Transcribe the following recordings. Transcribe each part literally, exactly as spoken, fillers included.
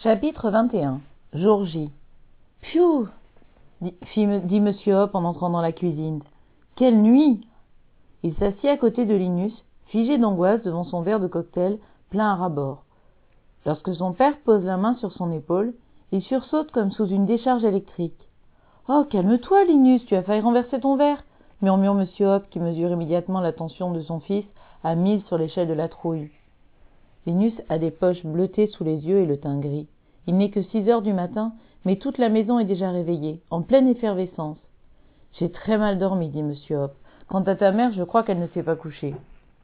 Chapitre vingt et un. Jour J. Pfiou dit, dit Monsieur Hop en entrant dans la cuisine. Quelle nuit! Il s'assit à côté de Linus, figé d'angoisse devant son verre de cocktail plein à ras-bord. Lorsque son père pose la main sur son épaule, il sursaute comme sous une décharge électrique. « Oh, calme-toi, Linus, tu as failli renverser ton verre !» murmure Monsieur Hop, qui mesure immédiatement l'attention de son fils à mise sur l'échelle de la trouille. Linus a des poches bleutées sous les yeux et le teint gris. Il n'est que six heures du matin, mais toute la maison est déjà réveillée, en pleine effervescence. « J'ai très mal dormi, dit Monsieur Hop. Quant à ta mère, je crois qu'elle ne s'est pas couchée. »«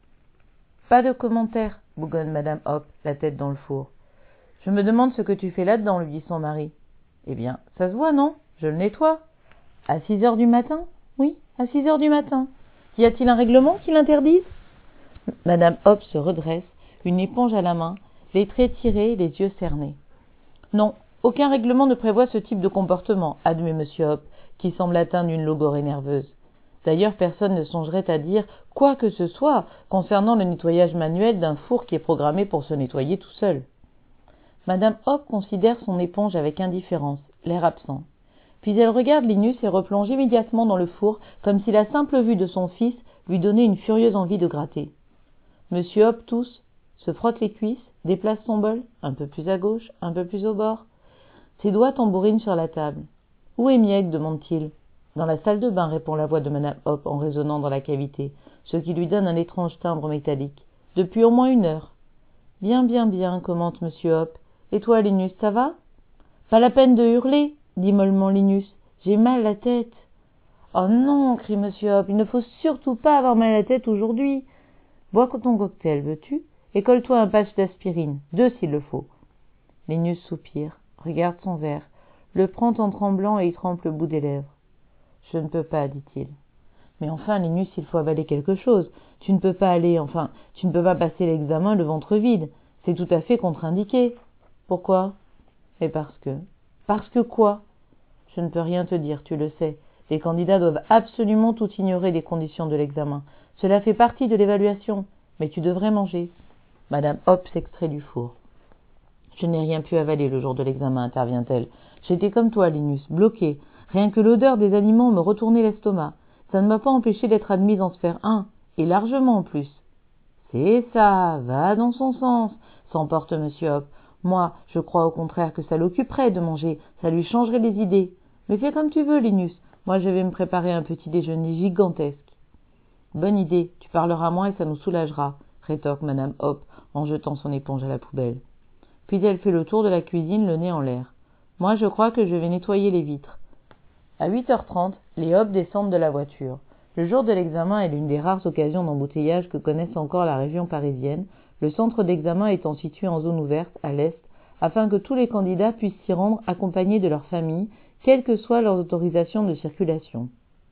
Pas de commentaire, bougonne Madame Hop, la tête dans le four. »« Je me demande ce que tu fais là-dedans, lui dit son mari. »« Eh bien, ça se voit, non? Je le nettoie. »« À six heures du matin? »« Oui, à six heures du matin. Y a-t-il un règlement qui l'interdise ?» Madame Hop se redresse, une éponge à la main, les traits tirés, les yeux cernés. « Non, aucun règlement ne prévoit ce type de comportement, admet Monsieur Hop, qui semble atteindre une logorrhée nerveuse. D'ailleurs, personne ne songerait à dire quoi que ce soit concernant le nettoyage manuel d'un four qui est programmé pour se nettoyer tout seul. Madame Hop considère son éponge avec indifférence, l'air absent. Puis elle regarde Linus et replonge immédiatement dans le four, comme si la simple vue de son fils lui donnait une furieuse envie de gratter. Monsieur Hop tousse, se frotte les cuisses, déplace son bol, un peu plus à gauche, un peu plus au bord. Ses doigts tambourinent sur la table. « Où est Mieg ?» demande-t-il. « Dans la salle de bain, répond la voix de Madame Hop en résonnant dans la cavité, ce qui lui donne un étrange timbre métallique. « Depuis au moins une heure. »« Bien, bien, bien, commente Monsieur Hop. Et toi, Linus, ça va ?»« Pas la peine de hurler, dit mollement Linus. J'ai mal à la tête. »« Oh non, crie Monsieur Hop, il ne faut surtout pas avoir mal à la tête aujourd'hui. Bois ton cocktail, veux-tu ? Et colle-toi un patch d'aspirine, deux s'il le faut. » Linus soupire, regarde son verre, le prend en tremblant et y trempe le bout des lèvres. « Je ne peux pas, dit-il. »« Mais enfin, Linus, il faut avaler quelque chose. Tu ne peux pas aller, enfin, tu ne peux pas passer l'examen le ventre vide. C'est tout à fait contre-indiqué. »« Pourquoi ? » ?»« Mais parce que... »« Parce que quoi ? » ?»« Je ne peux rien te dire, tu le sais. Les candidats doivent absolument tout ignorer des conditions de l'examen. Cela fait partie de l'évaluation. Mais tu devrais manger. » Madame Hop s'extrait du four. « Je n'ai rien pu avaler le jour de l'examen, intervient-elle. J'étais comme toi, Linus, bloquée. Rien que l'odeur des aliments me retournait l'estomac. Ça ne m'a pas empêché d'être admise en sphère un, et largement en plus. »« C'est ça, va dans son sens, s'emporte Monsieur Hop. Moi, je crois au contraire que ça l'occuperait de manger, ça lui changerait les idées. Mais fais comme tu veux, Linus. Moi, je vais me préparer un petit déjeuner gigantesque. »« Bonne idée, tu parleras moins et ça nous soulagera, rétorque Madame Hop en jetant son éponge à la poubelle. Puis elle fait le tour de la cuisine, le nez en l'air. « Moi, je crois que je vais nettoyer les vitres. » À huit heures trente, les Hop descendent de la voiture. Le jour de l'examen est l'une des rares occasions d'embouteillage que connaisse encore la région parisienne, le centre d'examen étant situé en zone ouverte, à l'est, afin que tous les candidats puissent s'y rendre accompagnés de leurs familles, quelles que soient leurs autorisations de circulation.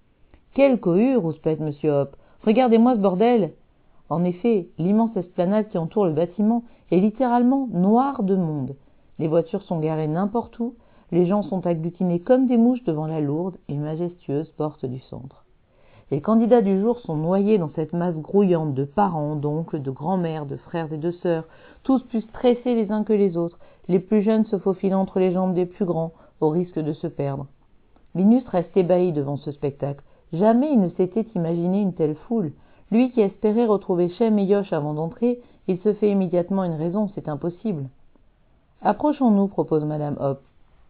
« Quelle cohue !» rouspète Monsieur Hop. « Regardez-moi ce bordel !» En effet, l'immense esplanade qui entoure le bâtiment est littéralement noire de monde. Les voitures sont garées n'importe où, les gens sont agglutinés comme des mouches devant la lourde et majestueuse porte du centre. Les candidats du jour sont noyés dans cette masse grouillante de parents, d'oncles, de grands-mères, de frères et de sœurs, tous plus stressés les uns que les autres, les plus jeunes se faufilant entre les jambes des plus grands, au risque de se perdre. Linus reste ébahi devant ce spectacle. Jamais il ne s'était imaginé une telle foule. Lui qui espérait retrouver Chem et Yosh avant d'entrer, il se fait immédiatement une raison, c'est impossible. « Approchons-nous, propose Madame Hop. »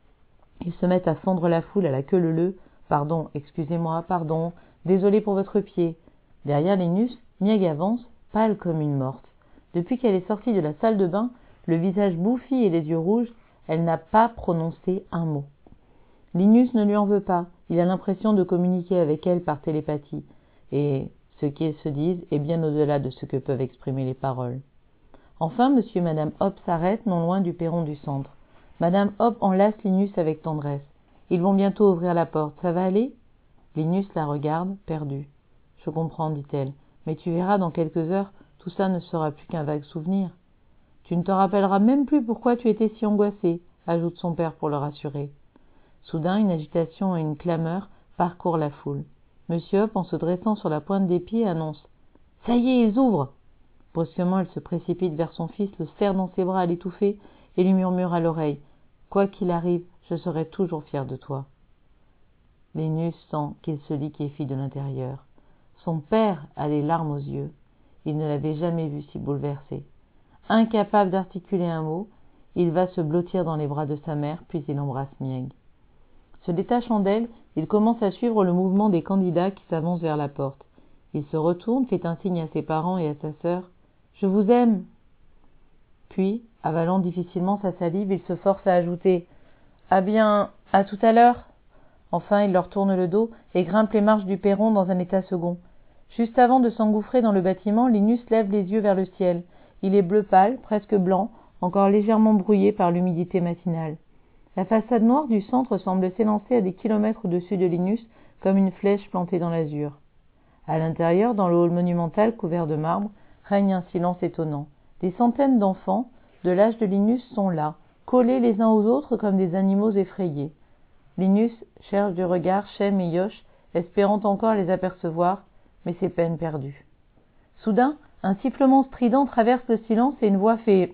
Ils se mettent à fendre la foule à la queue leu-leu. « Pardon, excusez-moi, pardon, désolé pour votre pied. » Derrière Linus, Mieg avance, pâle comme une morte. Depuis qu'elle est sortie de la salle de bain, le visage bouffi et les yeux rouges, elle n'a pas prononcé un mot. Linus ne lui en veut pas, il a l'impression de communiquer avec elle par télépathie. Et ce qu'ils se disent est bien au-delà de ce que peuvent exprimer les paroles. Enfin, Monsieur et Madame Hop s'arrêtent non loin du perron du centre. Madame Hop enlace Linus avec tendresse. Ils vont bientôt ouvrir la porte, ça va aller ? Linus la regarde, perdu. « Je comprends, dit-elle, mais tu verras dans quelques heures, tout ça ne sera plus qu'un vague souvenir. Tu ne te rappelleras même plus pourquoi tu étais si angoissé, ajoute son père pour le rassurer. Soudain, une agitation et une clameur parcourent la foule. Monsieur Hop, en se dressant sur la pointe des pieds, annonce « Ça y est, ils ouvrent !» Brusquement, elle se précipite vers son fils, le serre dans ses bras à l'étouffer et lui murmure à l'oreille Quoi qu'il arrive, je serai toujours fier de toi. » Linus sent qu'il se liquéfie de l'intérieur. Son père a les larmes aux yeux. Il ne l'avait jamais vu si bouleversé. Incapable d'articuler un mot, il va se blottir dans les bras de sa mère, puis il embrasse Mieg. Se détachant d'elle, il commence à suivre le mouvement des candidats qui s'avancent vers la porte. Il se retourne, fait un signe à ses parents et à sa sœur. « Je vous aime !» Puis, avalant difficilement sa salive, il se force à ajouter « Ah bien, à tout à l'heure !» Enfin, il leur tourne le dos et grimpe les marches du perron dans un état second. Juste avant de s'engouffrer dans le bâtiment, Linus lève les yeux vers le ciel. Il est bleu pâle, presque blanc, encore légèrement brouillé par l'humidité matinale. La façade noire du centre semble s'élancer à des kilomètres au-dessus de Linus, comme une flèche plantée dans l'azur. À l'intérieur, dans le hall monumental couvert de marbre, règne un silence étonnant. Des centaines d'enfants, de l'âge de Linus, sont là, collés les uns aux autres comme des animaux effrayés. Linus cherche du regard Shem et Yosh, espérant encore les apercevoir, mais c'est peine perdue. Soudain, un sifflement strident traverse le silence et une voix fait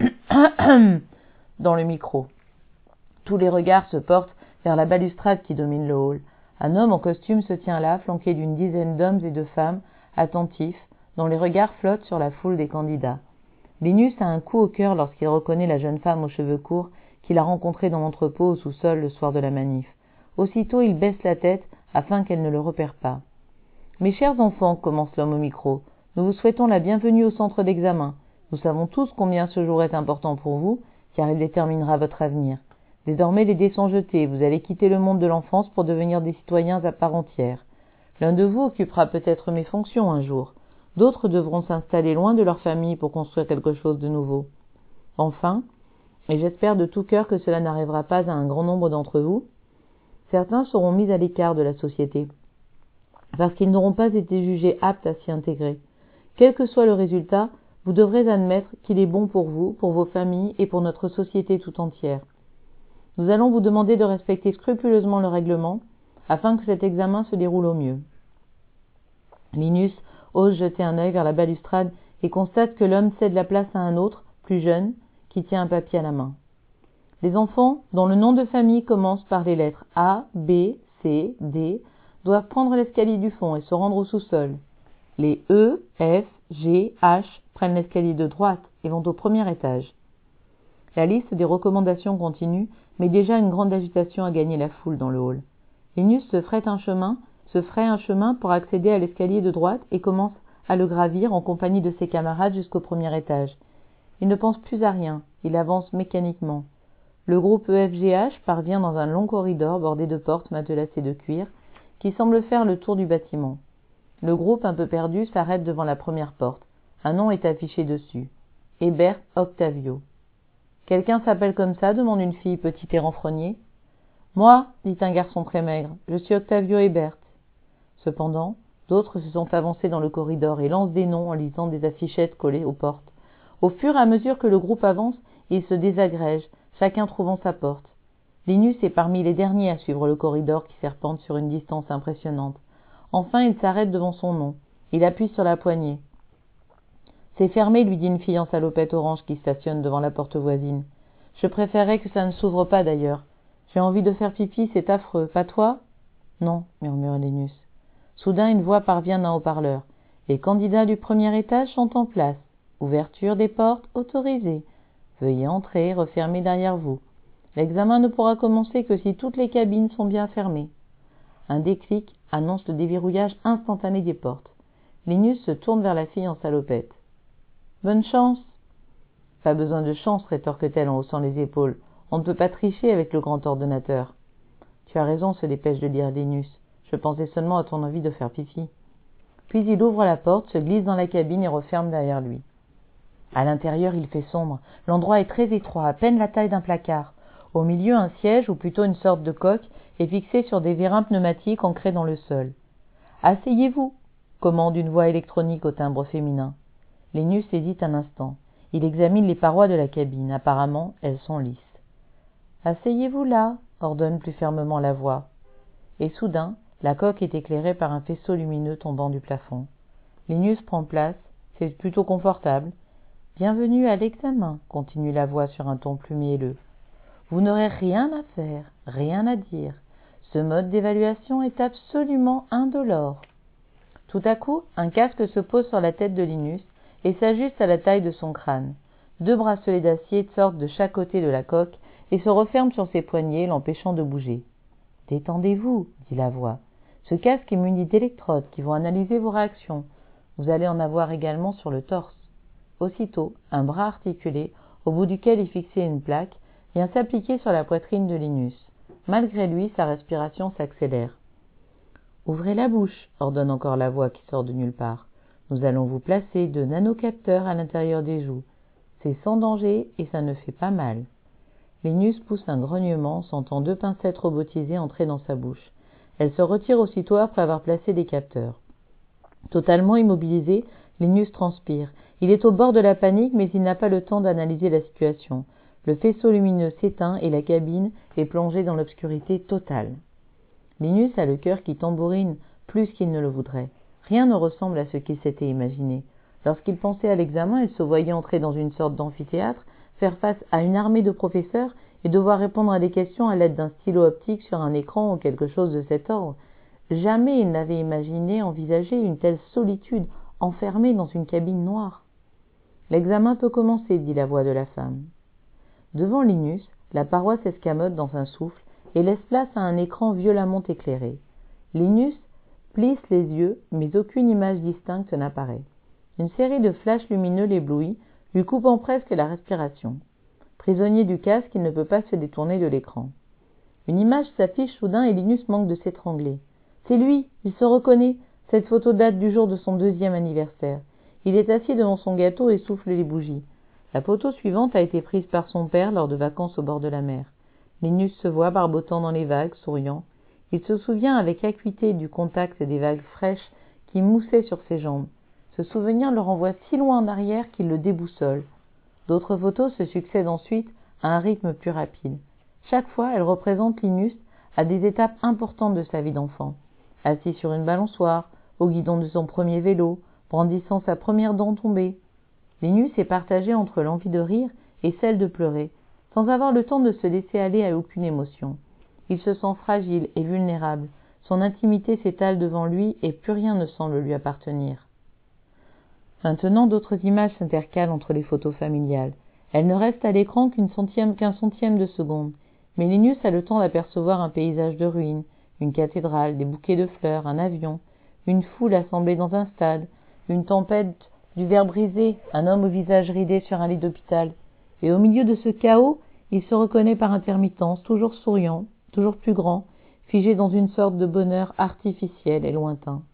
dans le micro. Tous les regards se portent vers la balustrade qui domine le hall. Un homme en costume se tient là, flanqué d'une dizaine d'hommes et de femmes, attentifs, dont les regards flottent sur la foule des candidats. Linus a un coup au cœur lorsqu'il reconnaît la jeune femme aux cheveux courts qu'il a rencontrée dans l'entrepôt au sous-sol le soir de la manif. Aussitôt, il baisse la tête afin qu'elle ne le repère pas. « Mes chers enfants, » commence l'homme au micro, « nous vous souhaitons la bienvenue au centre d'examen. Nous savons tous combien ce jour est important pour vous, car il déterminera votre avenir. Désormais, les dés sont jetés, vous allez quitter le monde de l'enfance pour devenir des citoyens à part entière. L'un de vous occupera peut-être mes fonctions un jour. D'autres devront s'installer loin de leur famille pour construire quelque chose de nouveau. Enfin, et j'espère de tout cœur que cela n'arrivera pas à un grand nombre d'entre vous, certains seront mis à l'écart de la société, parce qu'ils n'auront pas été jugés aptes à s'y intégrer. Quel que soit le résultat, vous devrez admettre qu'il est bon pour vous, pour vos familles et pour notre société tout entière. Nous allons vous demander de respecter scrupuleusement le règlement, afin que cet examen se déroule au mieux. » Linus ose jeter un œil vers la balustrade et constate que l'homme cède la place à un autre, plus jeune, qui tient un papier à la main. Les enfants, dont le nom de famille commence par les lettres A, B, C, D, doivent prendre l'escalier du fond et se rendre au sous-sol. Les E, F, G, H prennent l'escalier de droite et vont au premier étage. La liste des recommandations continue, mais déjà une grande agitation a gagné la foule dans le hall. Linus se ferait un chemin, se ferait un chemin pour accéder à l'escalier de droite et commence à le gravir en compagnie de ses camarades jusqu'au premier étage. Il ne pense plus à rien, il avance mécaniquement. Le groupe E F G H parvient dans un long corridor bordé de portes matelassées de cuir, qui semble faire le tour du bâtiment. Le groupe, un peu perdu, s'arrête devant la première porte. Un nom est affiché dessus. Hébert Octavio. « Quelqu'un s'appelle comme ça » demande une fille petite et renfrognée. « Moi, » dit un garçon très maigre, « je suis Octavio Hébert. » Cependant, d'autres se sont avancés dans le corridor et lancent des noms en lisant des affichettes collées aux portes. Au fur et à mesure que le groupe avance, ils se désagrègent, chacun trouvant sa porte. Linus est parmi les derniers à suivre le corridor qui serpente sur une distance impressionnante. Enfin, il s'arrête devant son nom. Il appuie sur la poignée. « C'est fermé, » lui dit une fille en salopette orange qui stationne devant la porte voisine. « Je préférerais que ça ne s'ouvre pas d'ailleurs. J'ai envie de faire pipi, c'est affreux. Pas toi ?»« Non, » murmure Linus. Soudain, une voix parvient d'un haut-parleur. « Les candidats du premier étage sont en place. Ouverture des portes autorisée. Veuillez entrer et refermer derrière vous. L'examen ne pourra commencer que si toutes les cabines sont bien fermées. » Un déclic annonce le déverrouillage instantané des portes. Linus se tourne vers la fille en salopette. « Bonne chance !»« Pas besoin de chance, » rétorque-t-elle en haussant les épaules. « On ne peut pas tricher avec le grand ordonnateur. »« Tu as raison, » se dépêche de dire Linus. « Je pensais seulement à ton envie de faire pipi. » Puis il ouvre la porte, se glisse dans la cabine et referme derrière lui. À l'intérieur, il fait sombre. L'endroit est très étroit, à peine la taille d'un placard. Au milieu, un siège, ou plutôt une sorte de coque, est fixé sur des vérins pneumatiques ancrés dans le sol. « Asseyez-vous !» commande une voix électronique au timbre féminin. Linus hésite un instant. Il examine les parois de la cabine. Apparemment, elles sont lisses. « Asseyez-vous là !» ordonne plus fermement la voix. Et soudain, la coque est éclairée par un faisceau lumineux tombant du plafond. Linus prend place. C'est plutôt confortable. « Bienvenue à l'examen !» continue la voix sur un ton plus mielleux. « Vous n'aurez rien à faire, rien à dire. Ce mode d'évaluation est absolument indolore. Tout à coup, un casque se pose sur la tête de Linus et s'ajuste à la taille de son crâne. Deux bracelets d'acier sortent de chaque côté de la coque et se referment sur ses poignets, l'empêchant de bouger. « Détendez-vous, » dit la voix. « Ce casque est muni d'électrodes qui vont analyser vos réactions. Vous allez en avoir également sur le torse. » Aussitôt, un bras articulé, au bout duquel est fixée une plaque, vient s'appliquer sur la poitrine de Linus. Malgré lui, sa respiration s'accélère. « Ouvrez la bouche, » ordonne encore la voix qui sort de nulle part. « Nous allons vous placer deux nanocapteurs à l'intérieur des joues. C'est sans danger et ça ne fait pas mal. » Linus pousse un grognement, sentant deux pincettes robotisées entrer dans sa bouche. Elle se retire aussitôt après avoir placé des capteurs. Totalement immobilisé, Linus transpire. Il est au bord de la panique, mais il n'a pas le temps d'analyser la situation. Le faisceau lumineux s'éteint et la cabine est plongée dans l'obscurité totale. Linus a le cœur qui tambourine plus qu'il ne le voudrait. Rien ne ressemble à ce qu'il s'était imaginé. Lorsqu'il pensait à l'examen, il se voyait entrer dans une sorte d'amphithéâtre, faire face à une armée de professeurs et devoir répondre à des questions à l'aide d'un stylo optique sur un écran ou quelque chose de cet ordre. Jamais il n'avait imaginé envisager une telle solitude, enfermé dans une cabine noire. « L'examen peut commencer, » dit la voix de la femme. Devant Linus, la paroi s'escamote dans un souffle et laisse place à un écran violemment éclairé. Linus plisse les yeux, mais aucune image distincte n'apparaît. Une série de flashs lumineux l'éblouit, lui coupant presque la respiration. Prisonnier du casque, il ne peut pas se détourner de l'écran. Une image s'affiche soudain et Linus manque de s'étrangler. C'est lui, il se reconnaît. Cette photo date du jour de son deuxième anniversaire. Il est assis devant son gâteau et souffle les bougies. La photo suivante a été prise par son père lors de vacances au bord de la mer. Linus se voit barbotant dans les vagues, souriant. Il se souvient avec acuité du contact des vagues fraîches qui moussaient sur ses jambes. Ce souvenir le renvoie si loin en arrière qu'il le déboussole. D'autres photos se succèdent ensuite à un rythme plus rapide. Chaque fois, elles représentent Linus à des étapes importantes de sa vie d'enfant. Assis sur une balançoire, au guidon de son premier vélo, brandissant sa première dent tombée. Linus est partagé entre l'envie de rire et celle de pleurer, sans avoir le temps de se laisser aller à aucune émotion. Il se sent fragile et vulnérable, son intimité s'étale devant lui et plus rien ne semble lui appartenir. Maintenant, d'autres images s'intercalent entre les photos familiales. Elles ne restent à l'écran qu'une centième, qu'un centième de seconde. Mais Linus a le temps d'apercevoir un paysage de ruines, une cathédrale, des bouquets de fleurs, un avion, une foule assemblée dans un stade, une tempête, du verre brisé, un homme au visage ridé sur un lit d'hôpital. Et au milieu de ce chaos, il se reconnaît par intermittence, toujours souriant, toujours plus grand, figé dans une sorte de bonheur artificiel et lointain.